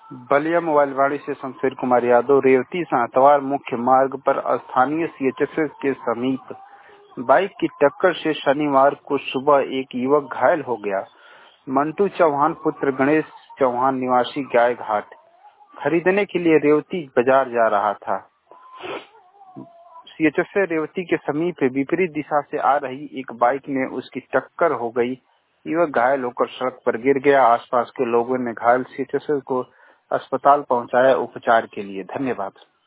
Ballia mobile वाणी से शमशेर कुमार यादव। रेवती सातवार मुख्य मार्ग पर स्थानीय सीएचएस के समीप बाइक की टक्कर से शनिवार को सुबह एक युवक घायल हो गया। मंटू चौहान पुत्र गणेश चौहान निवासी गाय घाट खरीदने के लिए रेवती बाजार जा रहा था। सीएचएस रेवती के समीप विपरीत दिशा से आ रही एक बाइक में उसकी टक्कर हो गई। युवक घायल होकर सड़क पर गिर गया। आसपास के लोगों ने घायल सीएचएस को अस्पताल पहुंचाया उपचार के लिए। धन्यवाद।